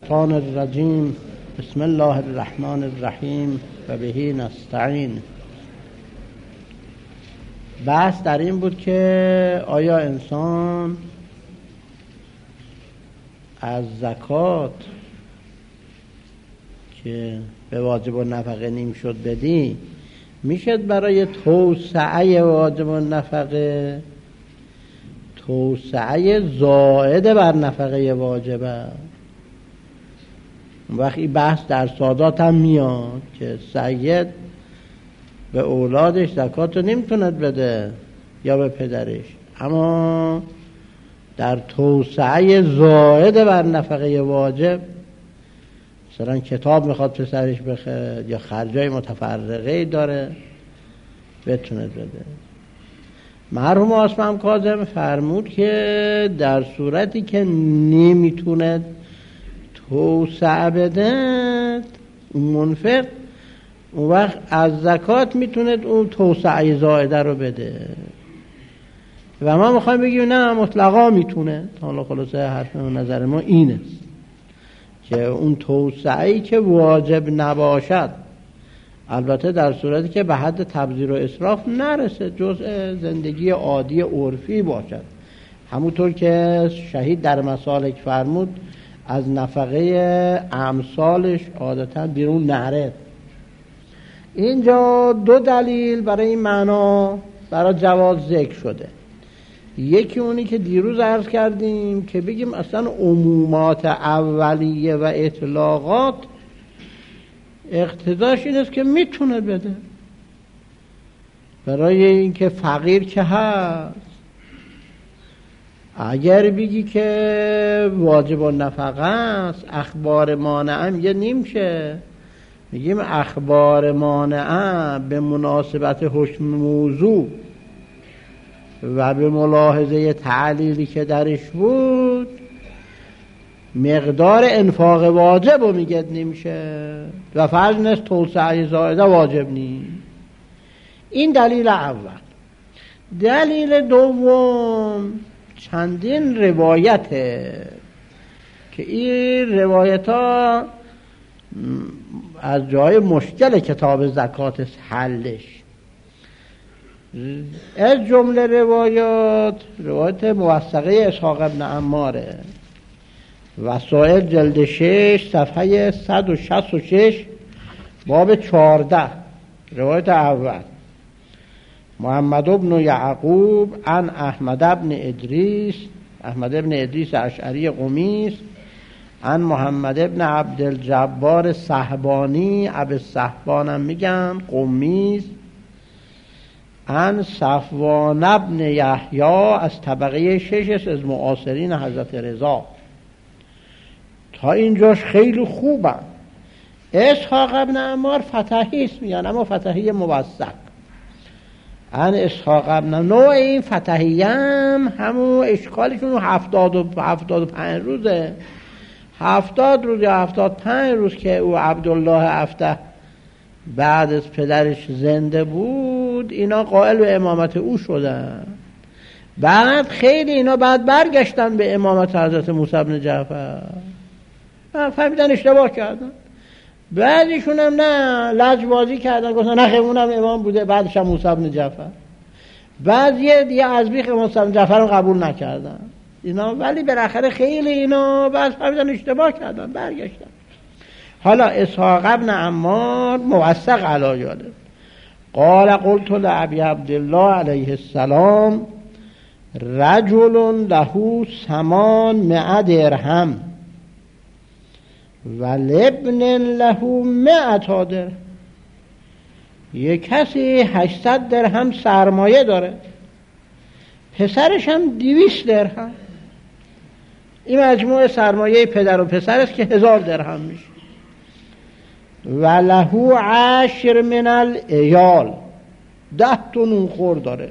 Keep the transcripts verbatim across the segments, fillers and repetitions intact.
الشیطان الرجیم. بسم الله الرحمن الرحیم و بهی نستعین. بحث در این بود که آیا انسان از زکات که به واجب النفقه نیم شد بدی میشد برای توسعه واجب النفقه توسعه زائد بر نفقه واجبه. وقتی بحث در سادات هم میاد که سید به اولادش زکات رو نمیتوند بده یا به پدرش، اما در توسعه زائد بر نفقه واجب مثلا کتاب میخواد پسرش بخره یا خرجای متفرقه داره بتوند بده. مرحوم آسمم کاظم فرمود که در صورتی که نمیتوند توسعه بده اون منفق، اون وقت از زکات میتوند اون توسعه زائده رو بده. و ما میخوایم بگیم نه مطلقا میتونه. حالا خلاصه حرف و نظر ما اینه که اون توسعه‌ای که واجب نباشد، البته در صورتی که به حد تبذیر و اسراف نرسه، جزء زندگی عادی عرفی باشد، همونطور که شهید در مسالک فرمود از نفقه امثالش عادتا بیرون نره. اینجا دو دلیل برای این معنا برای جواز ذکر شده. یکی اونی که دیروز عرض کردیم که بگیم اصلا عمومات اولیه و اطلاقات اقتضاش این است که میتونه بده، برای اینکه فقیر که هست. اگر بگی که واجب النفقه است، اخبار مانعه میگه نیمشه، میگیم اخبار مانعه به مناسبت حکم موضوع و به ملاحظه تعلیلی که درش بود مقدار انفاق واجب رو میگه نیمشه و فرض نیست توسعه زائده واجب نیست. این دلیل اول. دلیل دوم چندین روایته که این روایت ها از جای مشکل کتاب زکات حلش. از جمله روایات روایت موثقه اسحاق ابن عماره، وسائل جلد شش صفحه صد و شصت و شش باب چهارده. روایت اول: محمد ابن یعقوب عن احمد ابن ادریس، احمد ابن ادریس اشعری قمیس، عن محمد ابن عبدالجبار صحبانی، ابو صحبان هم میگن قمیس، عن صفوان ابن یحیی از طبقه شش از معاصرین حضرت رضا. تا اینجاش خیلی خوبه. اسحاق ابن عمار فتحی است میگن، اما فتحی موثق. عن اسحاق ابن نوع این فتحی هم همون اشکالشون هفتاد و هفتاد و پنج روزه، هفتاد روز یا هفتاد پنج روز که او عبدالله افته بعد از پدرش زنده بود، اینا قائل به امامت او شدن. بعد خیلی اینا بعد برگشتن به امامت حضرت موسی بن جعفر، فهمیدن اشتباه کردن. بعدشون هم نه لجبازی کردن، گفتن نه اونم امام بوده، بعدش هم موسی بن جعفر. بعد یه دیگه از بیخ موسی بن جعفر رو قبول نکردن اینا، ولی بالاخره خیلی اینا بعد فهمیدن اشتباه کردن برگشتن. حالا اسحاق ابن عمار موثق علی یاده قال قلت لابی عبدالله علیه السلام رجل له ثمان مئة درهم و لابن له مئة درهم. یک کسی هشتصد درهم سرمایه داره، پسرش هم دویست درهم. این مجموع سرمایه پدر و پسر است که هزار درهم میشه. و له عشر من العیال، ده تا نونخور داره.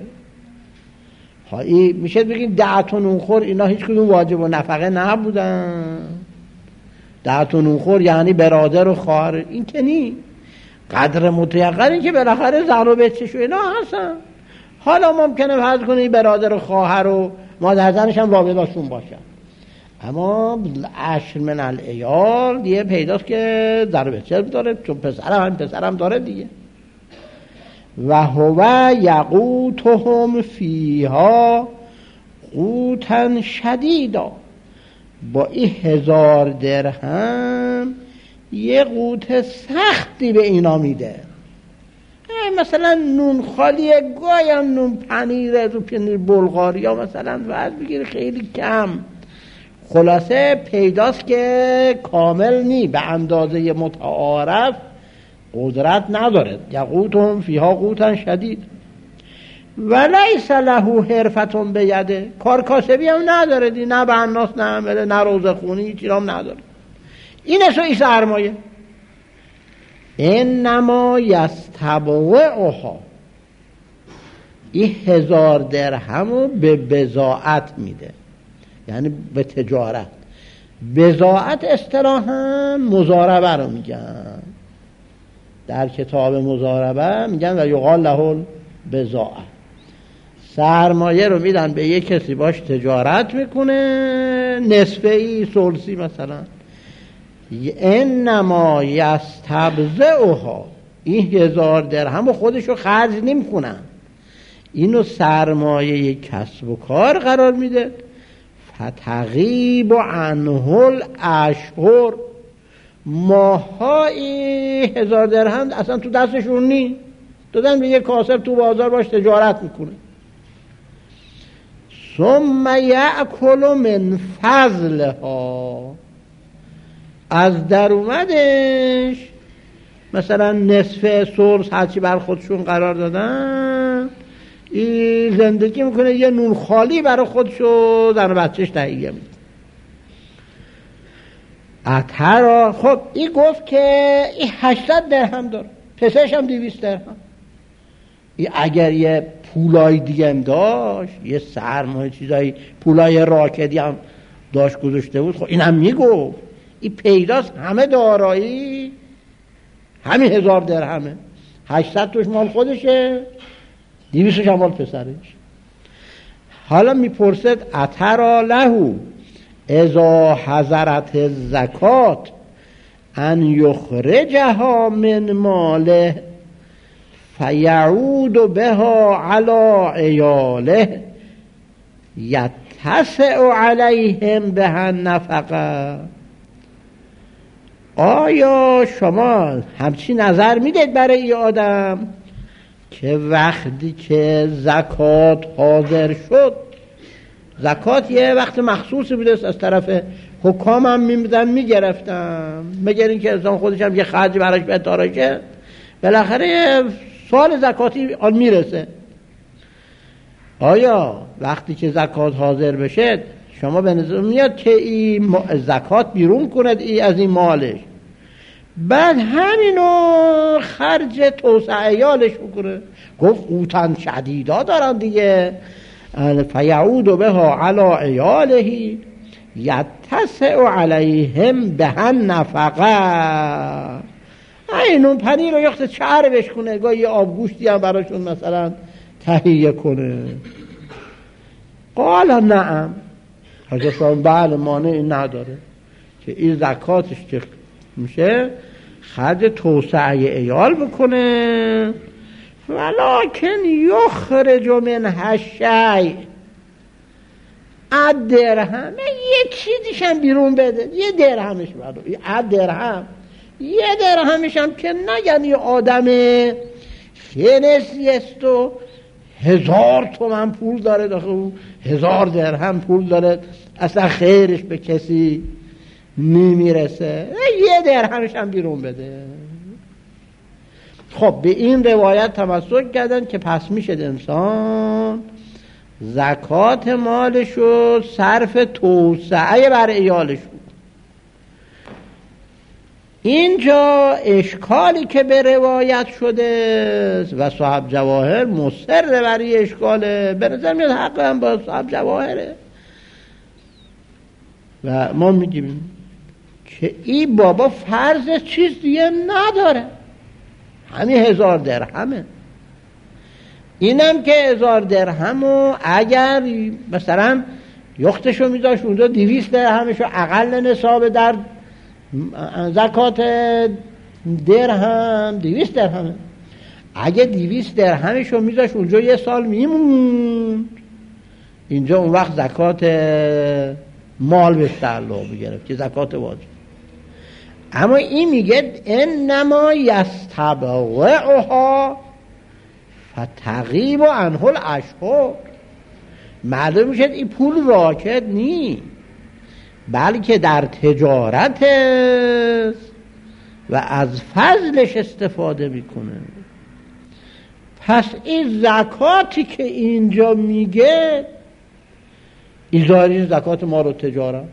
میشه بگیم ده تا نونخور اینا هیچ کدوم واجب و نفقه نبودن. ده تا نونخور یعنی برادر و خواهر، این که نی. قدر متیقن که بالاخره زن و بچه‌ش و اینا هستن. حالا ممکنه فرض کنی برادر و خواهر و مادر زنش هم رابطه‌شون باشن، اما عشر من العیال دیگه پیداست که ضرب چرب داره، چون پسرم هم پسرم داره دیگه. و هو یقوتهم فیها قوتا شدیدا، با این هزار درهم یه قوت سختی به اینا میده. مثلا نون خالی گایم نون پنیر رو پنیر بلغاری یا مثلا وزن بگیره خیلی کم. خلاصه پیداست که کامل نی، به اندازه متعارف قدرت نداره. یقوتهم فیها قوتا شدید و لیس له حرفتون بیده، کار کاسبی هم نداره دی، نه بناس نه عمله نه روزه خونی هیچی هم نداره. این ای سرمایه. انما یستبوعها، این هزار درهمو به بضاعت میده، یعنی به تجارت. بضاعت اصطلاحاً مضاربه رو میگن، در کتاب مضاربه میگن و یقال له بضاعه. سرمایه رو میدن به یک کسی باش تجارت میکنه، نصفه ای ثلثی مثلا. انما یستبضعها، این هزار درهم رو خودشو خرج نمیکنن، اینو سرمایه کسب و کار قرار میده. فتغیب عنه الاشهر، ماهایی هزار درهم اصلا تو دستشون نی، دادن به یک کاسب تو بازار باش تجارت میکنه. ثم یأکل من فضلها، از در اومدش مثلا نصف ثلث هرچی بر خودشون قرار دادن، این زندگی میکنه، یه نون خالی برای خودشو زن و بچهش تهیه میکنه. اترا، خب این گفت که این هشتصد درهم داره، پسرش هم دویست درهم. این اگر یه پولای دیگه هم داشت، یه سرمایه چیزایی پولای راکدی هم داشت گذاشته بود، خب این هم میگفت. این پیداست همه دارایی همین هزار درهمه، هشتصد توش مال خودشه، دویستش هم مال پسرش. حالا میپرسد اترا لهو اذا حضرت الزکات ان یخرجها من ماله فیعود بها علی عیاله یتسع علیهم بها نفقه. آیا شما همچی نظر میدید برای این آدم که وقتی که زکات حاضر شد، زکات یه وقت مخصوصی بوده از طرف حکام هم میمیدن میگرفتن، مگر این که انسان خودش هم یه خرج براش بهتاره، بالاخره سال زکاتی آن میرسه. آیا وقتی که زکات حاضر بشه شما به نظر میاد که این زکات بیرون کند ای از این مالش، بعد همینو خرج توسعه عیالش بکنه؟ گفت قوتن شدیدا دارن دیگه. فیعود بها علی عیاله یتسع علیهم بها نفقه. اینون پنیر رو یخت چربش کنه، گاهی یه آبگوشتی هم براشون مثلا تهیه کنه. قال نعم، حضرت بله مانعی نداره که این زکاتش که میشه خرج توسعه عیال بکنه. ولکن یخرج منها شیء اد درهم، یه چیزیش هم بیرون بده، یه درهمش بده، یه اد درهم، یه درهمش هم که نگن یه آدم خنسی است و هزار تومن پول داره، داخل هزار درهم پول داره، اصلا خیرش به کسی نمیرسه، یه درهمش هم بیرون بده. خب به این روایت تمسک کردن که پس میشه انسان زکات مالشو صرف توسعه بر عیالش بود. اینجا اشکالی که به روایت شده و صاحب جواهر مصر برای اشکاله، به نظر میاد حق هم با صاحب جواهره و ما میگیم که این بابا فرض چیز دیگه نداره، همین هزار درهمه. اینم که هزار درهمو اگر مثلا یختشو میذاشت اونجا دویست درهمشو اقل نصاب در زکات درهم دویست درهمه. اگه دویست درهمشو میذاشت اونجا یه سال میموند، اینجا اون وقت زکات مال بهش تعلق میگرفت که زکات واجب. اما این میگه انما یستبوعها فتغیب عنه الاشهر. معلوم میشه این پول راکد نی، بلکه در تجارت و از فضلش استفاده میکنه. پس این زکاتی که اینجا میگه این ظاهری زکات مال و تجارت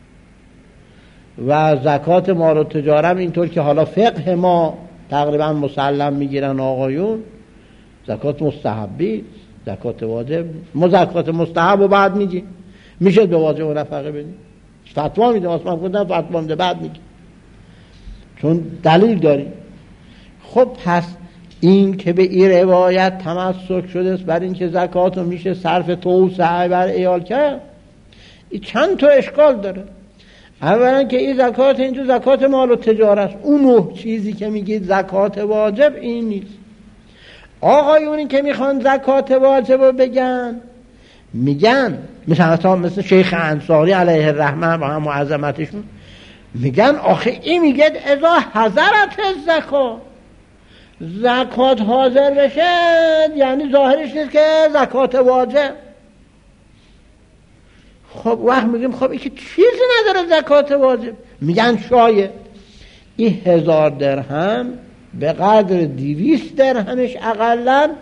و زکات مال و تجارت اینطور که حالا فقه ما تقریبا مسلم میگیرن آقایون، زکات مستحبی، زکات واجب. ما زکات مستحب و بعد میگیم میشه به واجب و نفقه بدیم، فتوا میده آسمان خودم فتوا میده بعد میگیم چون دلیل داریم. خب پس این که به این روایت تمسک شده است بر این که زکات رو میشه صرف توسعه بر ایال کرد، این چند تا اشکال داره. اولا که این زکات این تو زکات مال و تجارت، اون نه چیزی که میگید زکات واجب این نیست. آقایونی که میخوان زکات واجب رو بگن میگن مثلا مثل شیخ انصاری علیه الرحمه با هم عظمتشون میگن آخه این میگه اذا حضرت زکات، زکات حاضر بشه یعنی ظاهرش نیست که زکات واجب. خب وقت میگیم خب این که چیزی نداره زکات واجب. میگن شاید این هزار درهم به قدر دویست درهمش اقلن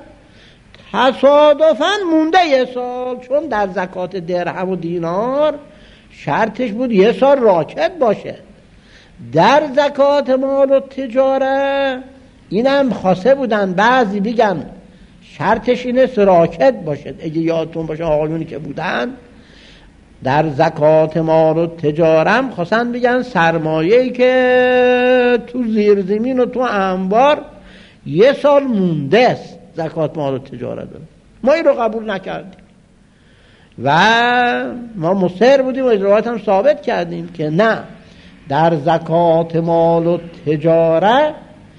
تصادفاً مونده یه سال، چون در زکات درهم و دینار شرطش بود یه سال راکد باشه. در زکات مال و تجاره اینم خاصه بودن، بعضی بگن شرطش اینه راکد باشه. اگه یادتون باشه آقایونی که بودن در زکات مال و تجارم خواستن بگن سرمایه‌ای که تو زیرزمین و تو انبار یه سال مونده است زکات مال و تجارت داره. ما این رو قبول نکردیم و ما مصر بودیم و روایت هم ثابت کردیم که نه، در زکات مال و تجارت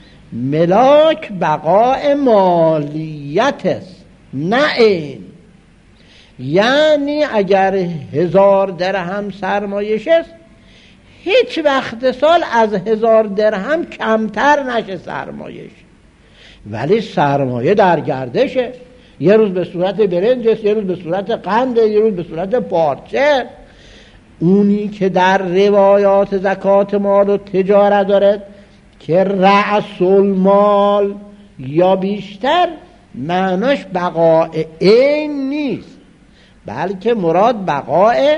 ملاک بقاء مالیت است نه این. یعنی اگر هزار درهم سرمایش است هیچ وقت سال از هزار درهم کمتر نشه سرمایش، ولی سرمایه در گردشه. یه روز به صورت برنج است، یه روز به صورت قند، یه روز به صورت پارچه. اونی که در روایات زکات مال و تجارت دارد که رأس المال یا بیشتر، معناش بقاء عین نیست بلکه مراد بقاء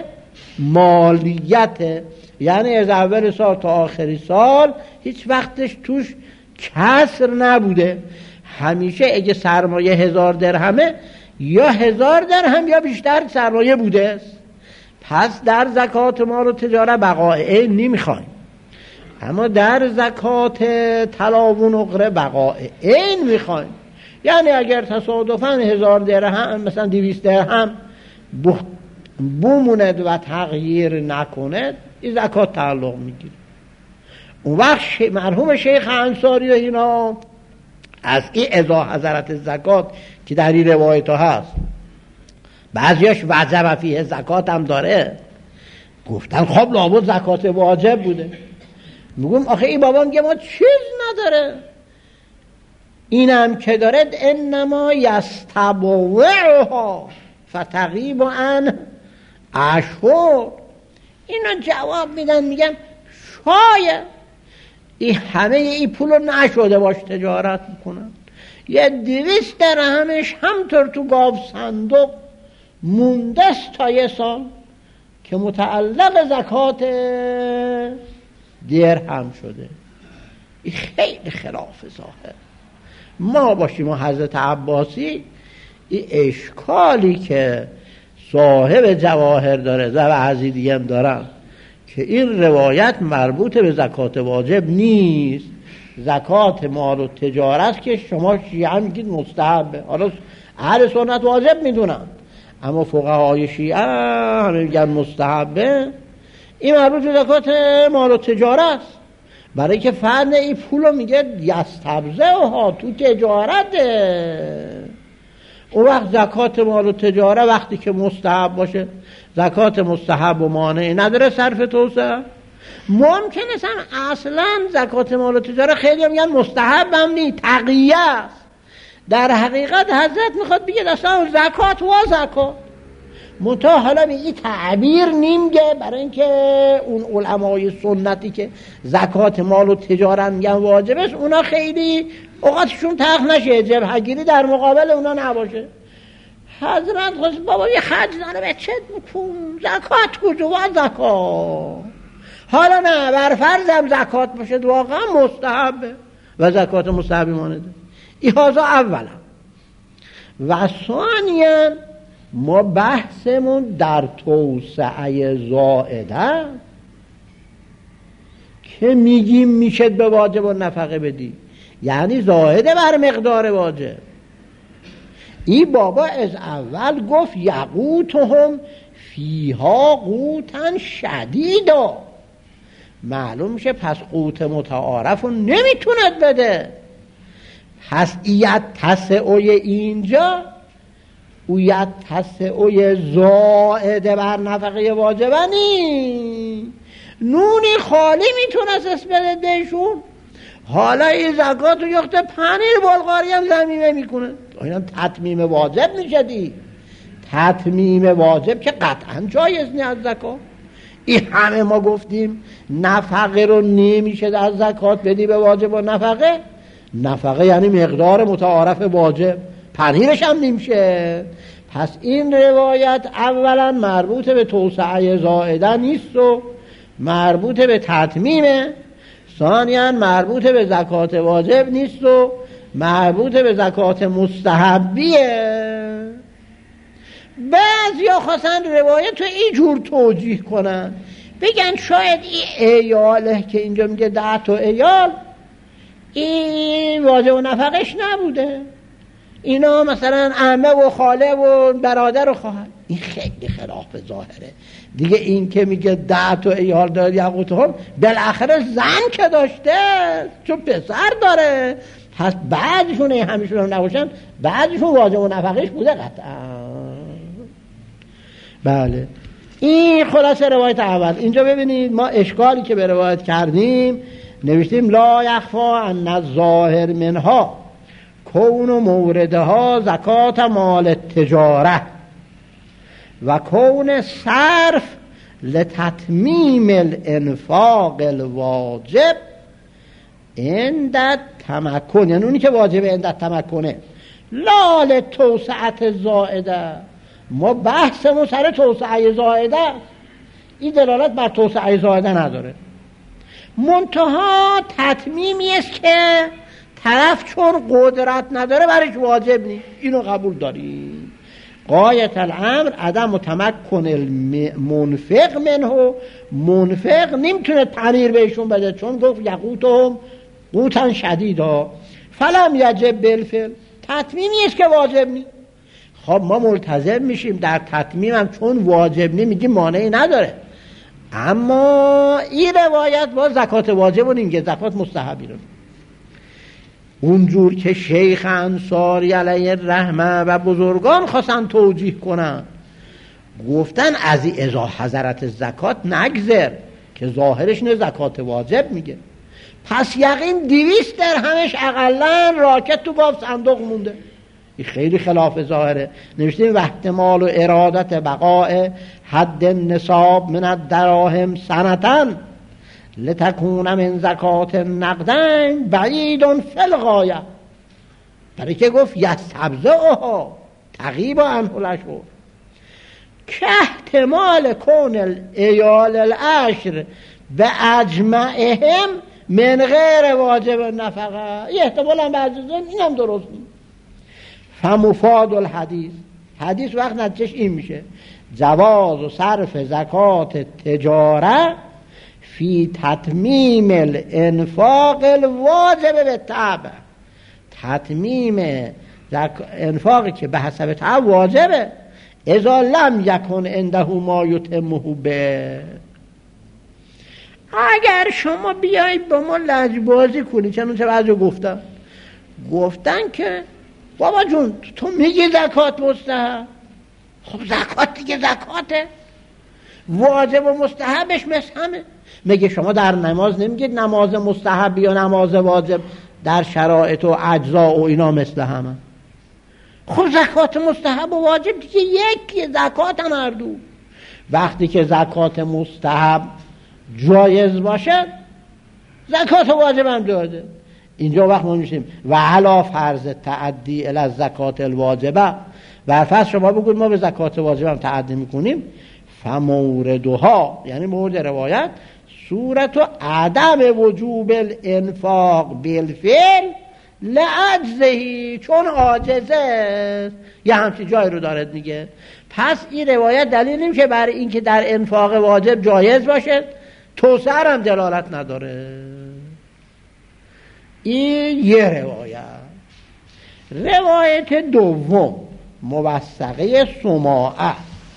مالیته. یعنی از اول سال تا آخری سال هیچ وقتش توش کسر نبوده، همیشه اگه سرمایه هزار درهمه یا هزار درهم یا بیشتر سرمایه بوده است. پس در زکات مال و تجارت بقاء عین نمیخوایم، اما در زکات طلا و نقره بقاء عین میخوایم. یعنی اگر تصادفاً هزار درهم مثلا دویست درهم بموند و تغییر نکند این زکات تعلق میگیره. اون وقت مرحوم شیخ انصاری و اینا از این اذا حضرت زکات که در این روایت ها هست، بعضیاش وجب فیه زکات هم داره، گفتن خب لابد زکات واجب بوده. میگم آخه این بابا میگه ما چیز نداره، اینم که دارد انما یستبوعها فتغیب عن اشهر. اینا جواب میدن میگن شاید این همه این پولو نشده باش تجارت میکنن، یه دویست درهمش همطور تو گاو صندوق مونده است تا یه سال که متعلق زکات درهم شده. این خیلی خلاف ظاهر. ما باشیم و حضرت عباسی این اشکالی که صاحب جواهر داره و بعضی دیگه هم دارن که این روایت مربوط به زکات واجب نیست، زکات مال و تجارت که شما شیعه میگید مستحبه، حالا اهل سنت واجب میدونن، اما فقهای شیعه همه میگن مستحبه. این مربوط به زکات مال و تجاره است، برای که فرد این پولو میگه یستبزه ها تو تجارته. اون وقت زکات مال و تجاره وقتی که مستحب باشه، زکات مستحب و مانعی نداره صرف توسعه. ممکنه هم اصلا زکات مال و تجاره خیلی میگن مستحب هم نی، تقیه است. در حقیقت حضرت میخواد بگه اصلا زکات و زکات منتها حالا به این تعبیر نمیگه، برای اینکه اون علمای سنتی که زکات مال و تجارت میگن واجبه، اونا خیلی اوقاتشون تخت نشه، جبهه‌گیری در مقابل اونا نباشه. حضرت خواست بابا یه خرج زنه به چت بکن، زکات کجا و زکات. حالا نه بر فرضم زکات باشه واقعا مستحبه و زکات مستحبی مانده. این هازا اولا. و ثانیاً ما بحثمون در توسعه زائده که میگیم میشه به واجب و نفقه بدی، یعنی زائده بر مقدار واجب. این بابا از اول گفت یقوتهم فیها قوتن شدیدا، معلوم میشه پس قوت متعارف رو نمیتوند بده. پس ایت تسعوی اینجا اویت تسعوی زائده بر نفقه واجبه نی، نونی خالی میتونست اسم بده بهشون. حالا این زکات رو یخته پنیر بلغاری هم زمینه میکنه، اینا تتمیم واجب میشه دی. تتمیم واجب که قطعا جایز نی از زکات. این همه ما گفتیم نفقه رو نمیشه در زکات بدی به واجب و نفقه. نفقه یعنی مقدار متعارف واجب، پنیرش هم نمیشه. پس این روایت اولا مربوط به توسعه زائده نیست و مربوط به تتمیمه. ثانیاً مربوط به زکات واجب نیست و مربوط به زکات مستحبیه. بعضیا خواستن روایت رو اینجور توجیه کنن، بگن شاید این ایاله که اینجا میگه ده تا ایال این واجب و نفقش نبوده، اینا مثلا عمه و خاله و برادر و خواهر. این خیلی خلاف ظاهره دیگه. این که میگه ده تا ایال داره یقوتهم، بالاخره زن که داشته چون پسر داره، پس بعضیشون این همیشون هم نباشن، بعضیشون واجب و نفقش بوده قطعا. بله این خلاصه روایت اول. اینجا ببینید ما اشکالی که به روایت کردیم نوشتیم لا یخفا ان الظاهر منها کون و موردها زکات مال تجاره و کون صرف لتتمیم الانفاق الواجب عند تمکن، یعنی اونی که واجب عند تمکنه، لا لتوسعت زائده. ما بحثمون سر توسعه زائده، این دلالت بر توسعه زائده نداره. منتها تتمیمی است که طرف چون قدرت نداره برش واجب نیست، اینو قبول داریم. غایت الامر عدم تمکن المنفق منه، منفق نمیتونه پنیر بهشون بده چون گفت یقوتهم قوتن شدیدا فلم یجب بالفعل، تتمیمی است که واجب نیست. خب ما ملتزم میشیم در تتمیم هم چون واجب نی میگیم مانعی نداره. اما این روایت با زکات واجب رو نمیگه، زکات مستحبی رو. اونجور که شیخ انصاری علیه الرحمه و بزرگان خواستن توجیه کنن، گفتن از این ازا حضرت زکات نگذر که ظاهرش نه زکات واجب میگه، پس یقین دویست درهمش اقلن راکت تو گاف صندوق مونده. این خیلی خلاف ظاهره. نوشتیم و احتمال و ارادت بقاء حد نصاب من الدراهم سنتن لتکون من زکات نقدن بعیدون فی الغایه، برای که گفت یستبزئها تغیب عنه الاشهر، که احتمال کون الایال العشر به اجمعهم من غیر واجب نفقه، این احتمال هم بعضی زن این هم درست نیست. فمفاد الحدیث، حدیث وقت نتیجهش این میشه جواز و صرف زکات تجاره فی تتمیم الانفاق الواجب به تبع، تتمیم انفاقی که به حسب تبع واجبه اذا لم یکن عنده ما یتمه به. اگر شما بیایید با ما لجبازی کنید، چون چه بعضی گفتم گفتن که بابا جون تو میگی زکات مستحب، خب زکات دیگه زکاته، واجب و مستحبش مثل همه. میگه شما در نماز نمیگید نماز مستحب یا نماز واجب در شرایط و اجزا و اینا مثل همه. خب زکات مستحب و واجب دیگه یکی، زکات هم هر دو. وقتی که زکات مستحب جایز باشه زکات واجب هم جایزه. اینجا وقت ما میشیم و علا فرض تعدی الی زکات الواجبه، و فرض شما بگید ما به زکات واجب هم تعدی میکنیم، فموردها یعنی مورد روایت صورت و عدم وجوب الانفاق بالفعل لعجزهی، چون عاجزه یه همچی جای رو دارد میگه. پس این روایت دلیل نمیشه برای اینکه در انفاق واجب جایز باشه، توسعه هم دلالت نداره. این یه روایت. روایت دوم موثقه سماعه،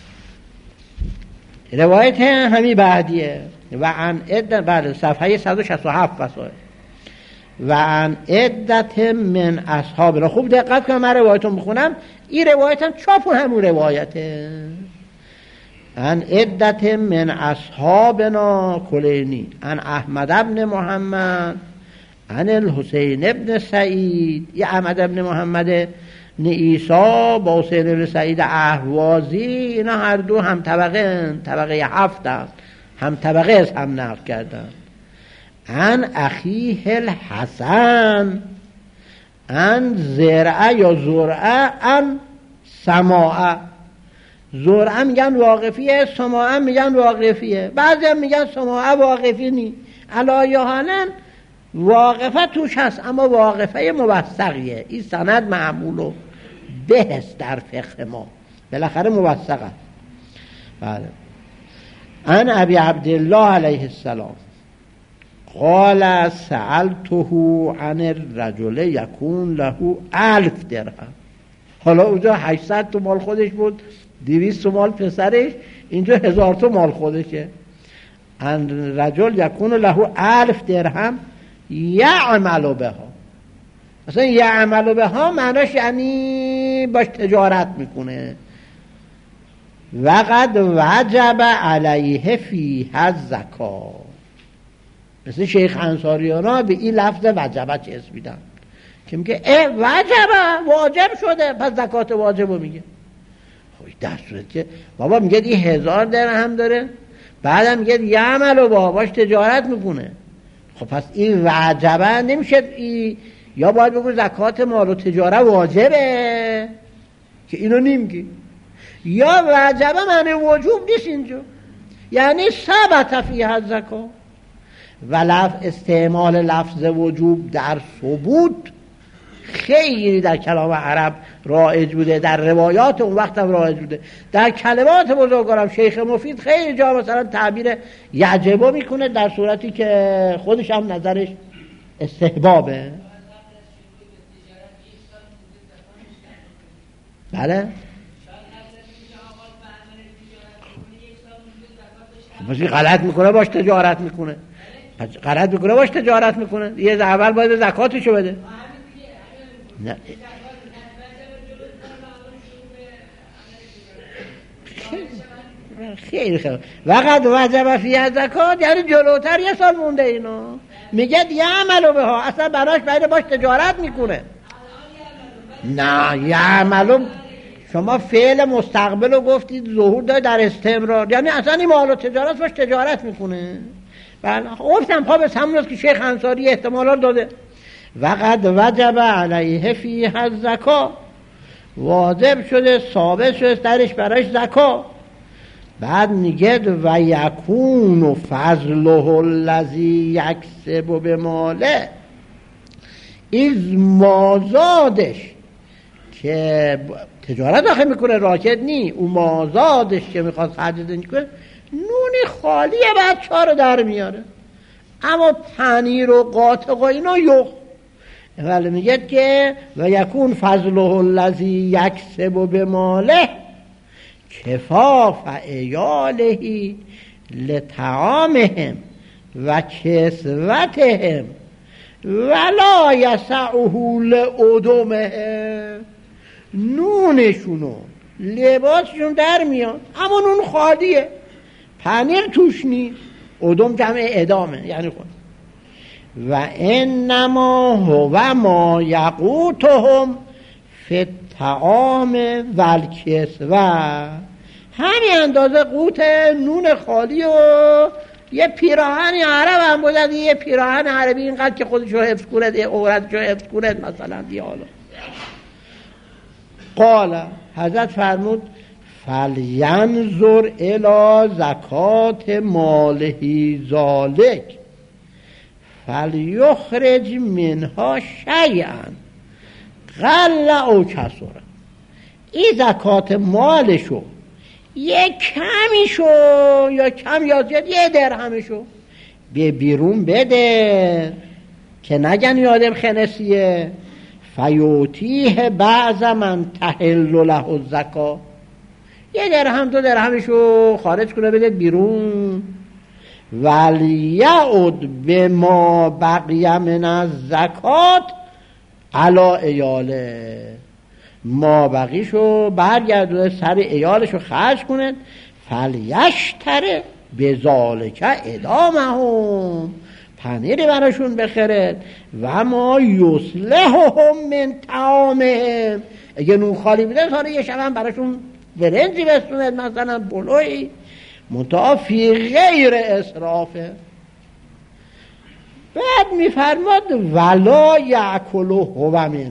روایت همین بعدیه. و عن عدت، بله صفحه صد و شصت و هفت وسائل. و عن عدت من اصحابنا، خوب دقت کنم من روایتون بخونم، این روایت هم چاپون همون روایته. عن عدت من اصحابنا کلینی عن احمد ابن محمد عن الحسین ابن سعید، یه احمد ابن محمد ابن عیسی با حسین ابن سعید اهوازی، اینا هر دو هم طبقه طبقه هفت هست، هم طبقه از هم نقل کردن. عن اخیه الحسن عن زرعه یا زرعه عن سماعه. زرعه میگن واقفیه، سماعه میگن واقفیه، بعضی هم میگن سماعه واقفی نی. علایهانن واقفه توش هست اما واقفه موثقیه. این سند معمول و بهست در فقه ما، بالاخره موثق است. بله. عن ابی عبدالله علیه السلام قال سألته عن الرجل یکون له الف درهم. حالا اونجا هشتصد تو مال خودش بود، دویست تو مال پسرش، اینجا هزار تو مال خودشه. عن رجل یکون له الف درهم یعمل بها. مثلا یعمل بها معناش یعنی باش تجارت میکنه. وقد وجب علیه فیها الزکات. مثل شیخ انصاریان ها به این لفظ وجبه چیز میدن که میگه اه وجبه واجب شده، پس زکات واجب رو میگه. خب در صورت که بابا میگه این هزار درهم داره، بعدم میگه یعمل و باش تجارت میکنه، خب پس این وجبه نمیشه. ای یا باید بگو زکات مال و تجاره واجبه که اینو نمیگی، یا وجبه معنی وجوب نیست اینجا، یعنی ثبت فیها الزکات. و لفظ استعمال لفظ وجوب در ثبوت خیلی در کلام عرب رایج بوده، در روایات اون وقت هم رایج بوده، در کلمات بزرگوارم شیخ مفید خیلی جا مثلا تعبیر یعجبو میکنه در صورتی که خودش هم نظرش استحبابه. بله پس غلط میکنه باش تجارت میکنه، پس غلط میکنه باش تجارت میکنه، یه اول باید زکاتشو بده. نه خیلی خیلی وقت وجب فیها زکات یعنی جلوتر یه سال مونده اینو میگه یعملو بها، اصلا براش باید باش تجارت میکنه. نه یعملو شما فعل مستقبل رو گفتید ظهور داره در استمرار، یعنی اصلا این مال و تجارت باش تجارت میکنه. بله گفتم پا به همون است که شیخ انصاری احتمالات داده. وقد وجب علیه فیها الزکات، واجب شده ثابت شده درش براش زکات. بعد میگه و یکون فضله الذی یکسب بماله، این مازادش که تجارت آخه میکنه راکد نی، اون مازادش که میخواد خرج زندگی کنه نون خالیه بچه ها رو در میاره، اما پنیر و قاطق و اینا یخ. ولی میگه که و یکون فضله الذی یکسب بماله، کفاف عیالهی لطعامهم و کسوتهم ولا یسعه لعدمهم. نونشونو لباسشون در میاد اما نون خالیه، پنیر توش نیست. ادم جمع ادامه یعنی خود. و انما هو ما یقوتهم فی الطعام و الکسوه. همین اندازه قوت نون خالی و یه پیراهن عرب هم بودن، یه پیراهن عربی اینقدر که خودشو حفظ کنه، یه عورتشو حفظ کنه مثلا دیالا. قال حضرت فرمود فلینظر الی زکات ماله ذالک فلیخرج منها شیئا قل او کثر. این زکات مالشو یه کمیشو یا کم یا زیاد یه درهمشو به بیرون بده که نگن یادم خنسیه. فیوتیه بعض من تحل له الزکا. یه درهم دو درهمشو خارج کنه بده بیرون. ولیعود به ما بقی من از زکات علا ایاله. ما بقیشو برگرده سر ایالشو خرج کنه. فلیشتره به ذالک ادامهم. پنیری براشون بخرد. و ما یصلحهم من طعامهم. اگه نون خالی بیده ساره یه شب هم براشون برنجی بستوند مثلا بلوی منتها فی غیر اسرافه. بعد میفرماد ولا یأکله هو منه.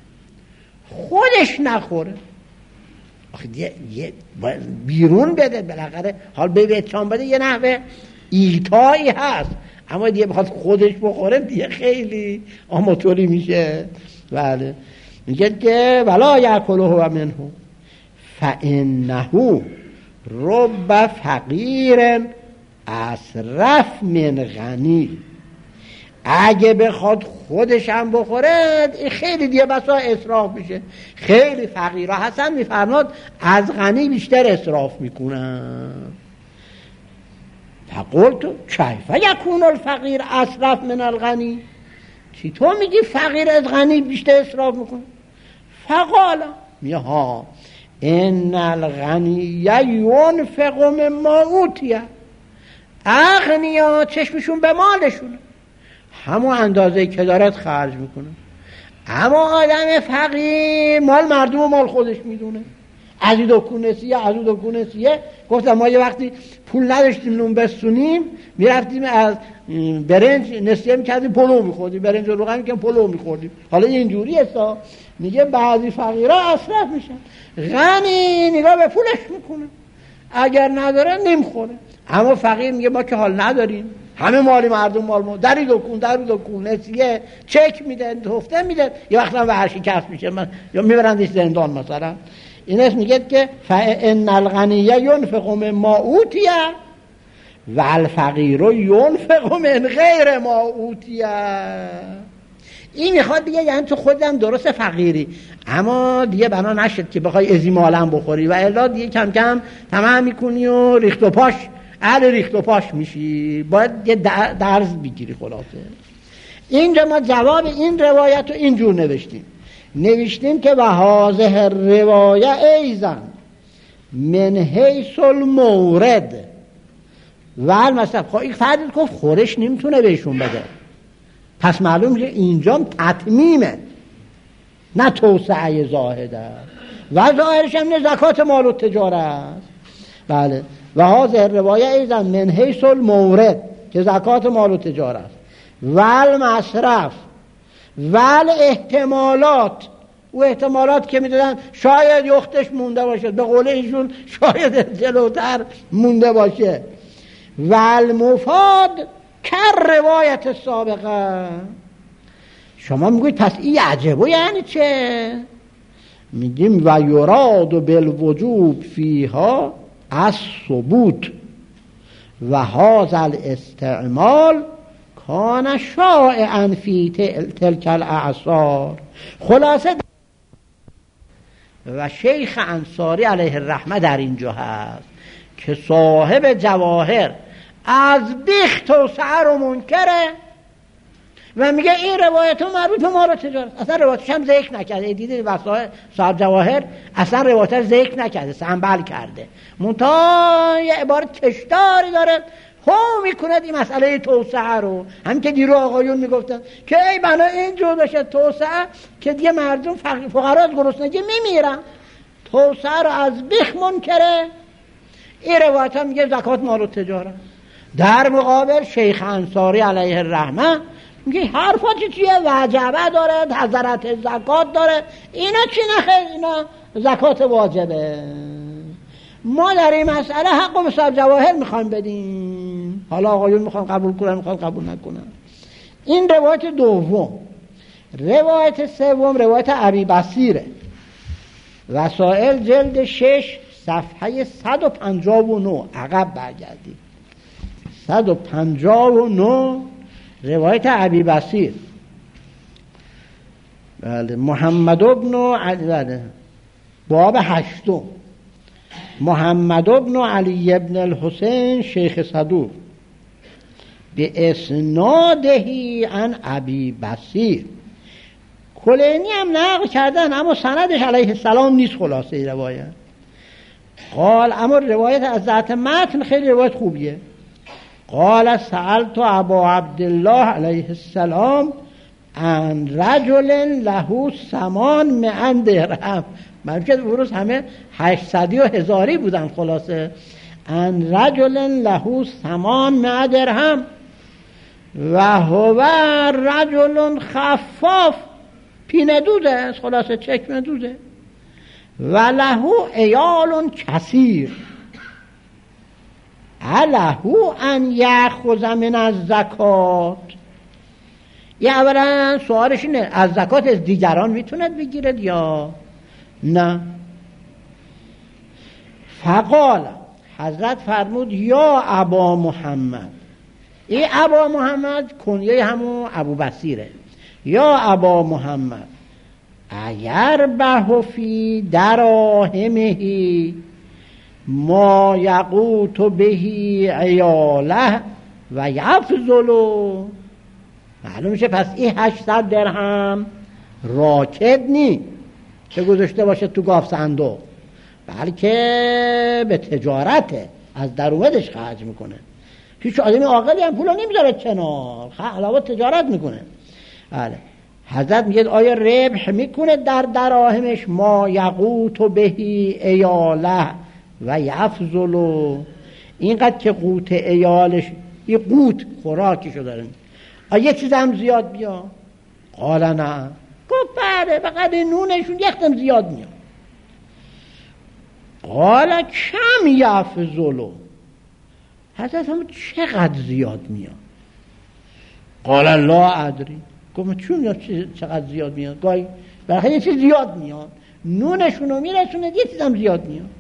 خودش نخوره. آخه یه, یه بیرون بده بالاخره. حال به بچان بده یه نحوه ایتایی هست، اما دیگه بخواد خودش بخوره دیگه خیلی آماتوری میشه. بله میگه که ولا یأکله هو منه فانه رب فقیر اسرف من غنی. اگه بخواد خودش هم بخوره خیلی دیگه بسا اسراف میشه. خیلی فقیرها هستن میفرماد از غنی بیشتر اسراف میکنن. فقلت کیف یکون الفقیر اسرف من الغنی. چی تو میگی فقیر از غنی بیشتر اسراف میکنه؟ فقال میها ان الغنی ینفق مما اوتیه. اغنیا چشمشون به مالشونه، همون اندازه که دارد خرج میکنه. اما آدم فقیر مال مردم و مال خودش میدونه. از این دکونسیه از اون دکونسیه. گفتم ما یه وقتی پول نداشتیم نون بستونیم میرفتیم از برنج نسیه میکردیم پلو میخوردیم، برنج و روغن میکردیم پلو میخوردیم. حالا اینجوری هستا میگه بعضی فقیرها اصرف میشن، غنی نگاه به پولش میکنه، اگر نداره نمیخوره. اما فقیر میگه ما که حال نداریم، همه مالی مردم مال ما، دری دکون دری دکون نسیه چک میده هفته میده، یه وقتا ورشی کسب میشه من یا میبرندش زندان مثلا. این اسم میگه که فان الغنی ینفق مما اوتیه و الفقیر ینفق من غیر ما اوتیه. این میخواد دیگه یعنی تو خودم درست فقیری اما دیگه بنا نشد که بخوای ازی مالم بخوری و الا دیگه کم کم تمام میکنی و ریخت و پاش اهل ریخت و پاش میشی. باید یه درس بگیری. خلاصه اینجا ما جواب این روایت رو اینجور نوشتیم نوشتیم که و هذه روایه ایزن من حیث المورد و مثلا خب این فرد گفت خورش نمیتونه بهشون بده، پس معلوم میشه اینجا تتمیمه نه توسعه زاهده و ظاهرش هم نه زکات مال و تجاره است. بله و هذه روایه ایزن من حیث المورد که زکات مال و تجاره است و المصرف و احتمالات. او احتمالات که میدادن شاید یختش مونده باشه، به قول ایشون شاید جلوتر مونده باشه. و المفاد کر روایت سابقه. شما میگوید پس این عجبه یعنی چه؟ میگیم و یراد بالوجوب فیها از ثبوت و هذا الاستعمال کان شائعا فی تلک الاعصار. خلاصه و شیخ انصاری علیه الرحمه در اینجا هست که صاحب جواهر از بیخ توسعه رو منکره و میگه این روایت ها مربوط به مال و تجارت. اصلا روایتش هم ذکر نکرده. دیدید وسائل صاحب جواهر اصلا روایتش ذکر نکرده، سنبل کرده، منتها یه عبارت کشداری داره هو میکند این مسئله توسعه رو. همین که دیرو آقایون میگفتن که ای بنا اینجور بشه توسعه که دیگه مردم فقرا از گرسنگی میمیرن، توسعه رو از بیخ منکره. این روایت ها میگه زکات مال و تجارت. در مقابل شیخ انصاری علیه الرحمه میگه حرفاتی چیه؟ وجبه داره، حضرت زکات داره، اینا چی نخیر؟ اینا زکات واجبه. ما در این مسئله حق به صاحب جواهر میخوایم بدیم، حالا آقایون میخوان قبول کنن میخوان قبول نکنن. این روایت دوم. روایت سوم روایت ابی بصیره، وسائل جلد شش صفحه صد و پنجاه و نه. عقب برگردید. صد و پنجاه و نه روایت ابی بصیر. بله. محمد ابن علی، بله، باب هشتم. محمد ابن علی ابن الحسین شیخ صدوق به اسنادهی عن ابی بصیر. کلینی هم نقل کردن اما سندش علیه السلام نیست. خلاصه ای روایت قال، اما روایت از ذات متن خیلی روایت خوبیه. قال سألت ابا عبدالله علیه السلام عن رجل له ثمان مئة درهم. من فکر روز همه هشتصدی و هزاری بودن. خلاصه عن رجل له ثمان مئة درهم و هو رجل خفاف، پینه دوده است، خلاصه چکمه دوده، و له عیال کثیر عله ان یأخذ من الزکات. یه اولا سوالش اینه از زکات از دیگران میتوند بگیرد یا نه؟ فقال، حضرت فرمود یا ابا محمد. این ابا محمد کنیه همون ابو بصیره. یا ابا محمد اگر به فی دراهمه ما یقوت بهی عیاله و یفضلو. معلوم میشه پس این هشتصد درهم راکد نی که گذاشته باشه تو گاف صندوق، بلکه به تجارته، از درآمدش خرج میکنه. هیچ آدمی عاقلی هم پولو نمیذاره کنار، علاوه تجارت میکنه. بله. حضرت میگه آیا ربح میکنه در دراهمش؟ ما یقوت بهی عیاله و یفضلو، اینقدر که قوت عیالش، این قوت خوراکشو داره، یه چیز هم زیاد بیا؟ قال نه. گفت بله، فقط نونشون یختم زیاد میاد. قال کم یفضلو. حضرت هم چقدر زیاد میاد؟ قال لا ادری. گفت چون چقدر زیاد میاد؟ گاهی برای یه چیز زیاد میاد، نونشونو میرسونه، یه چیز هم زیاد میاد.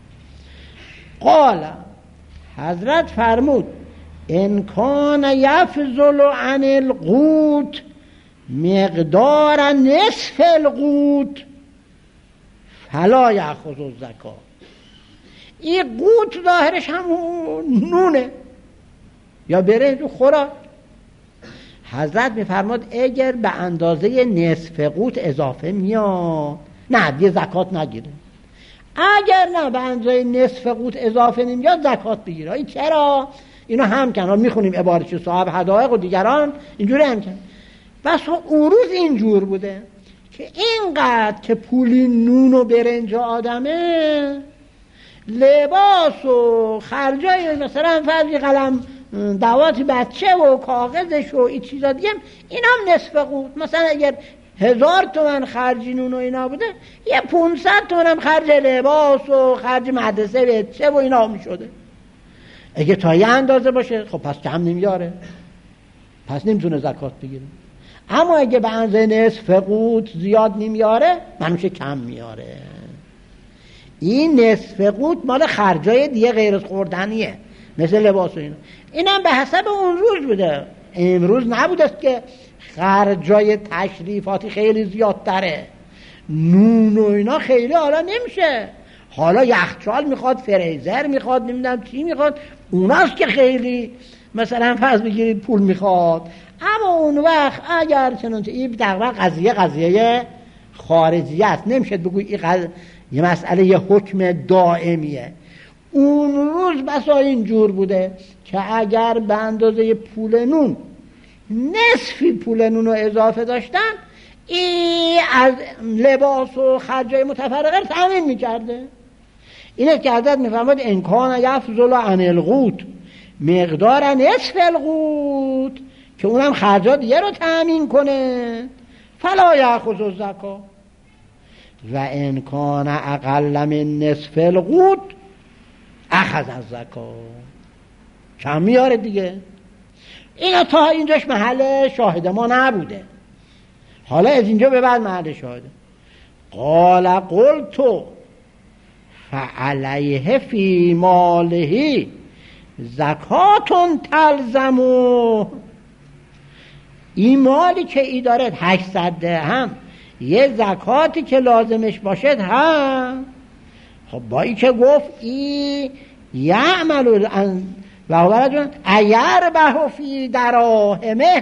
قال، حضرت فرمود ان کان یفضل عن القوت مقدار نصف القوت فلا یأخذ الزکات. این قوت ظاهرش همون نونه یا برنج و خوراک. حضرت میفرماد اگر به اندازه نصف قوت اضافه میاد نه دیگه زکات نگیره. اگر نه به اندازه نصف قوت اضافه نمیاد زکات بگیره. این چرا؟ اینو هم کنن میخونیم عبارت صاحب حدائق و دیگران اینجوری هم کن. بس اون روز اینجور بوده که اینقدر که پولی نون و برنج آدمه، لباس و خرجای مثلا فرضی قلم دواتی بچه و کاغذش و این چیزا دیگه، این هم نصف قوت. مثلا اگر هزار تومن خرجی نون و اینا بوده، یه پونصد تومن هم خرج لباس و خرج مدرسه بچه و اینا می شده. اگه تا یه اندازه باشه خب پس کم نمیاره، پس نمیتونه زکات بگیره. اما اگه به اندازه نصف قوت زیاد نمیاره، منوشه کم میاره. این نصف قوت مال خرجای دیگه غیر از خوردنیه، مثل لباس و اینا. اینم به حسب اون روز بوده. امروز نبوده است که خرجای تشریفاتی خیلی زیادتره. نون و اینا خیلی حالا نمیشه، حالا یخچال میخواد، فریزر میخواد، نمیدونم چی میخواد، اوناست که خیلی مثلا فرض بگیرید پول میخواد. اما اون وقت اگر چنانچه این تقریبا قضیه قضیه خارجی است، نمیشه بگوی این قضیه یه مسئله یه حکم دائمیه. اون روز بسا اینجور بوده که اگر به اندازه پول نون نصفی پول نون رو اضافه داشتن، این از لباس و خرجای متفرقه رو تامین میکرده. اینه که حضرت میفرماد انکان یفضل عن القوت مقدار نصف القوت، که اونم خرجات دیگه رو تامین کنه، فلا یأخذ الزکات و انکان اقل من نصف القوت اخذ الزکات. کم میاره دیگه. اینا تا اینجاش محل شاهد ما نبوده، حالا از اینجا به بعد محل شاهده. قال قلت فعلیه فی ماله زکات تلزمو. این مالی که ای داره هشتصد درهم، یه زکاتی که لازمش باشد هم. خب با ای که گفت ای یعمل و براتون ایر به فی دراهمه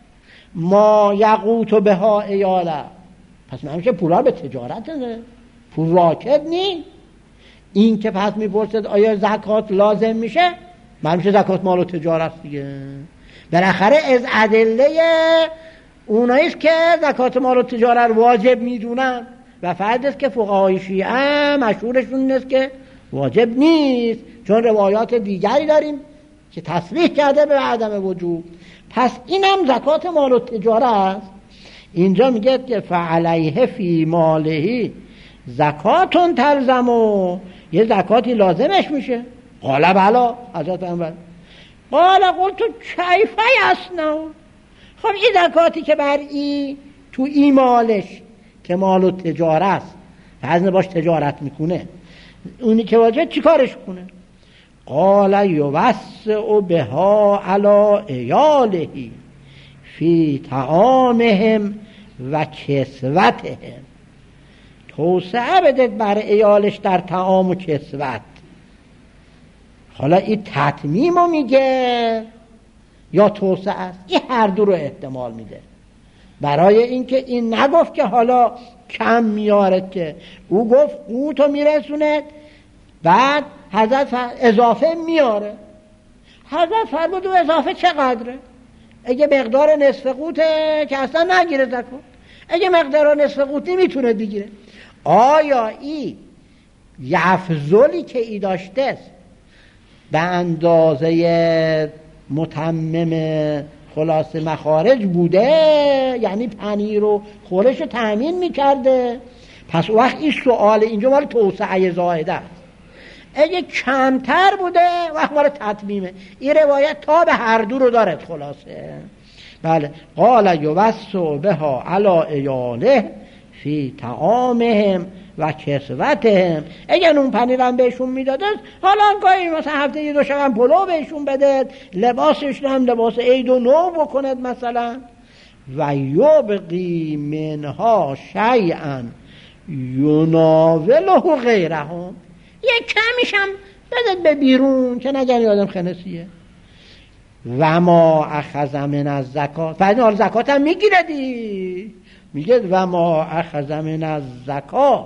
ما یقوت بها ایاله، پس من میشه پولا به تجارت نه، پول راکد نی. این که پس میپرسد آیا زکات لازم میشه، من میشه زکات مال و تجارت دیگه. بالاخره از ادله اوناییست که زکات مال و تجارت واجب میدونن و فرض است که فقهای شیعه مشهورشون است که واجب نیست، چون روایات دیگری داریم که تصریح کرده به عدم وجوب. پس اینم زکات مال و تجارت است. اینجا میگه که فعلیه فی ماله زکاتون تلزمو، یه زکاتی لازمش میشه. قال بلا، حضرت پیامبر قال قلت کیف یصنع. خب این زکاتی که بر ای تو ای مالش که مال و تجارت است، وزن باش تجارت میکنه، اونی که واجب چی کارش کنه؟ قال یوسع بها علی ایاله فی طعامهم و کسوتهم. توسعه بده بر ایالش در طعام و کسوت. حالا این تتمیمو میگه یا توسعه است؟ این هر دو رو احتمال میده. برای اینکه این نگفت که حالا کم میاره، که او گفت قوتو میرسونه، بعد حضرت اضافه میاره. حضرت فرمود او اضافه چقدره؟ اگه مقدار نصف قوته که اصلا نگیره زکات، اگه مقدار نصف قوت نمیتونه بگیره. آیا این یفضلی که ای داشته است به اندازه متمم خلاص مخارج بوده، یعنی پنیر و خورش رو تأمین میکرده، پس وقت این سؤال اینجا مال توسعه زائده است. اگه کمتر بوده وقت مال تتمیمه. این روایت تا به هر دو رو دارد خلاصه. بله. قال یوسع بها علی ایاله فی طعامهم و کسوتهم. اگه نون پنیرم بهشون میداده، حالا گاهی مثلا هفته یه دو شبم پلو بهشون بده، لباسشون هم لباس عید و نو بکند مثلا. و یبقی منها شیئا یناوله غیرهم. یه کمیش هم بدد به بیرون که نگن آدم خنسیه. و ما اخذ من از زکات، بعد حال زکات هم میگیره دی، میگه و ما اخذ من از زکات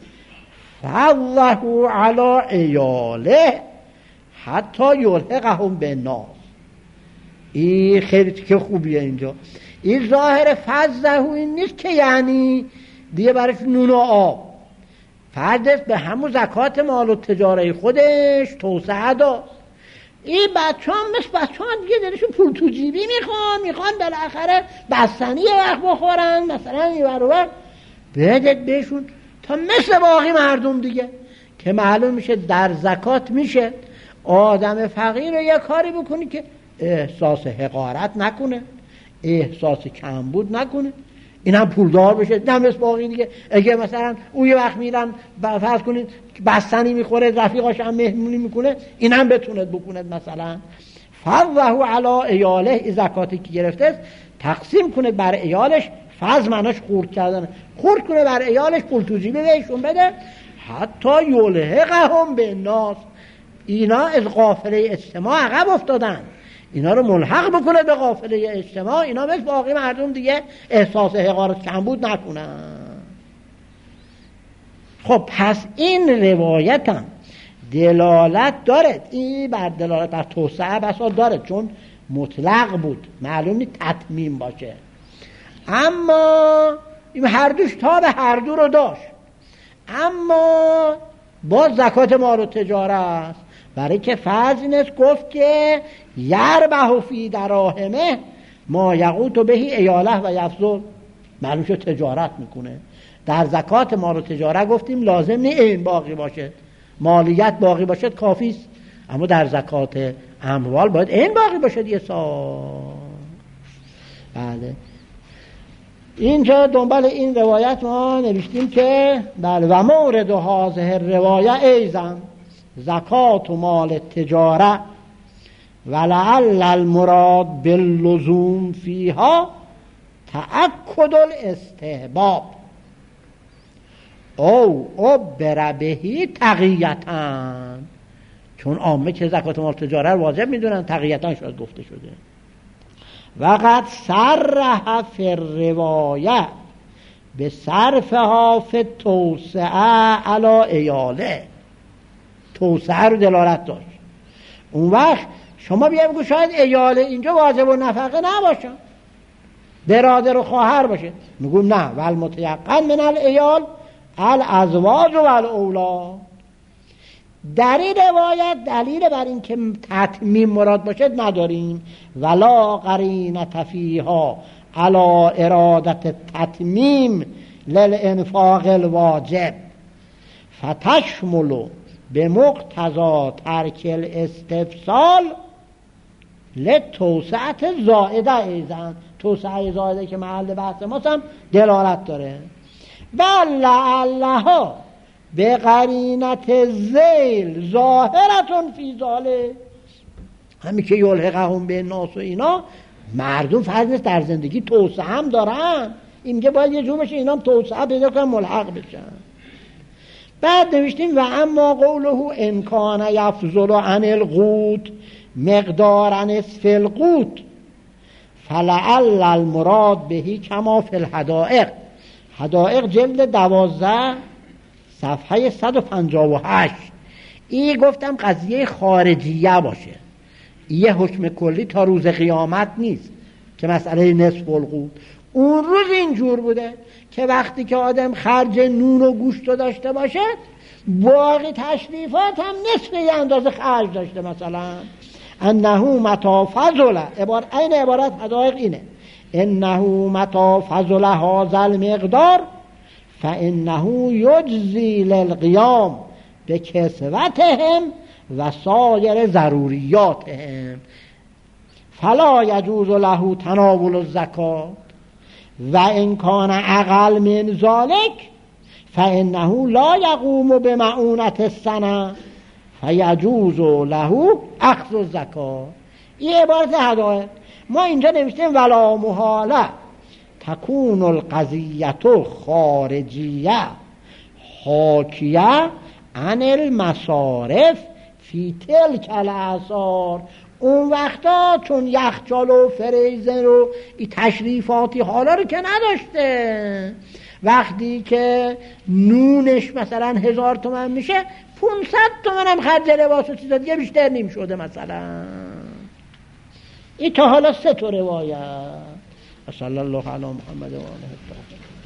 فضله علی ایاله حتی یلحقهم بالناس. این خیلی که خوبیه اینجا. این ظاهر فضله این نیست که یعنی دیگه برش نون و آب، فرض به همون زکات مال و تجاره خودش توسعه داد. این بچه هم مثل بچه هم دیگه دلشون پول تو جیبی میخوان، میخوان بالاخره بستنی یه وقت بخورن، مثلا یه برابر بدت بهشون تا مثل باقی مردم دیگه، که معلوم میشه در زکات میشه آدم فقیر رو یه کاری بکنی که احساس حقارت نکنه، احساس کمبود نکنه، این هم پولدار بشه، نه مثل باقی دیگه. اگه مثلا اون یه وقت میرن فرض کنید بستنی میخوره، رفیقاش هم مهمونی میکنه، این هم بتوند بکند مثلا. فضله علی ایاله، زکاتی که گرفته است تقسیم کنه بر ایالش فض معناش خورد کردن، خورد کنه بر عیالش، پول توجیبی بهشون بده. حتی یلحقهم بالناس، اینا از قافله اجتماع عقب افتادن، اینا رو ملحق بکنه به قافله اجتماع، اینا مثل باقی مردم دیگه احساس حقارت کمبود نکنن. خب پس این روایت هم دلالت داره، این بر دلالت بر توسعه بسا داره، چون مطلق بود، معلوم نیست تتمیم باشه، اما این هر دوش تا به هر دو رو داشت. اما با زکات مال و تجاره است، برای که فرض این است گفت که یربح فی دراهمه ما یقوت بهی ایاله و یفضل، معلوم شد تجارت میکنه. در زکات مال و تجاره گفتیم لازم نی این باقی باشه، مالیت باقی باشد کافی است، اما در زکات اموال باید این باقی باشد یه سال. بله اینجا دنبال این روایت ما نوشتیم که بله و مورد هذه روایه ایزن زکات و مال تجاره ولعل المراد باللزوم فیها تأکد الاستحباب او او بربهی تقییتاً، چون عامه که زکات مال تجاره رو واجب میدونن، تقییتاً شاید گفته شده. وقد صرح فی الروایه به صرفها فی توسعه علی ایاله، توسعه رو دلالت داشت. اون وقت شما بیایم بگو شاید ایاله اینجا واجب و نفقه نباشه، برادر و خواهر باشه، میگم نه، والمتیقن من الایال الازواج و الاولاد. در این روایت دلیل بر این که تتمیم مراد باشد نداریم، ولا قرینة فیها علی ارادت تتمیم للانفاق الواجب فتشمل به مقتضا ترک الاستفصال لتوسعت زائده ایزن، توسعه زائده که محل بحث ماست هم دلالت داره. بلعلها به قرینت زیل ظاهرتون فی ذالک، همین که یلحقهم بالناس و اینا مردم فرض نیست در زندگی توسعه هم دارن، این میگه باید یه جور بشه اینا هم توسعه پیدا کنن ملحق بشن. بعد نوشتیم و اما قوله ان کان یفضل عن القوت مقدارا نصف القوت فلعل المراد بهی کما فی الحدائق، حدائق جلد دوازده صفحه صد و پنجاه و هشت. این گفتم قضیه خارجیه باشه، یه حکم کلی تا روز قیامت نیست که مسئله نصف القوت. اون روز اینجور بوده که وقتی که آدم خرج نون و گوشت داشته باشه باقی تشریفات هم نصف یه اندازه خرج داشته، مثلا انه متی فضل، این عبارت حدائق اینه، انه متی فضل هذا المقدار فانه یجزی للقیام به کسوتهم و سایر ضروریاتهم فلا یجوز له تناول الزکات و ان کان اقل من ذلك فانه لا یقوم بمعونة السنه فیجوز له اخذ الزکات. این عبارت حدائق. ما اینجا نوشتیم ولا محاله تکون القضیه خارجیه حاکیه عن المصارف فی تلک الاثار. اون وقتا چون یخچال و فریزر و تشریفاتی حالا رو که نداشته، وقتی که نونش مثلا هزار تومن میشه پونصد تومن هم خرج لباس و چیزا دیگه بیشتر نیم شده مثلا. این تا حالا سه تا روایت. صلی الله علی محمد و آله الطاهرین.